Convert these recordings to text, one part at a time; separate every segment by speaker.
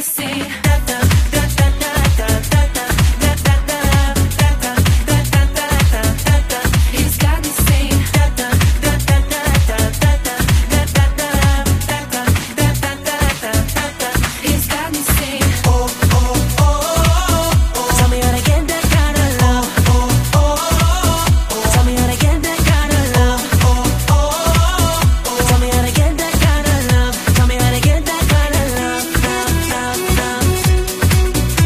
Speaker 1: sing. He's got me sing. He's got me sing.
Speaker 2: Oh, oh, oh, oh. Tell me how to get that kind of love. Oh, oh, oh. Tell me how to get that kind of love. Oh, oh, oh. Tell me how to get that kind of love. Tell me how to get that kind of love. Love, love, love.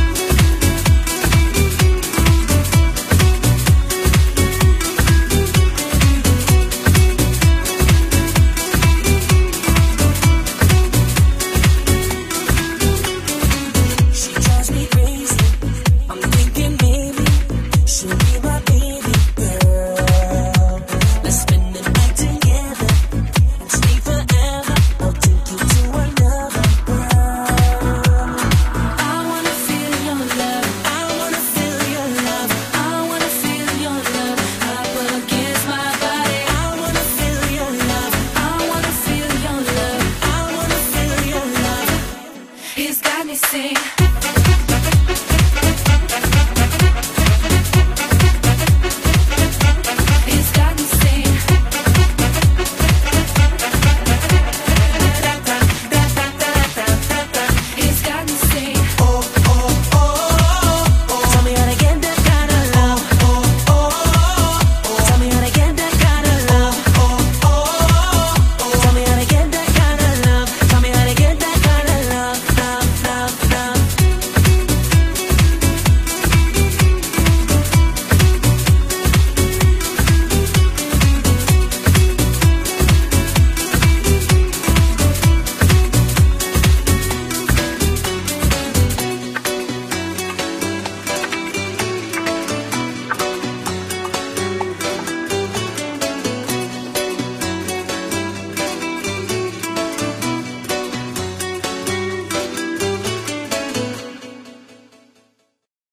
Speaker 2: She drives me crazy. I'm thinking maybe she'll be my baby girl. Let's spend the night together and stay forever. I'll take you to another world.
Speaker 1: I wanna feel your love.
Speaker 2: I wanna feel your love.
Speaker 1: I wanna feel your love. Up against my body.
Speaker 2: I wanna feel your love.
Speaker 1: I wanna feel your love.
Speaker 2: I wanna feel your love.
Speaker 1: He's got me sing.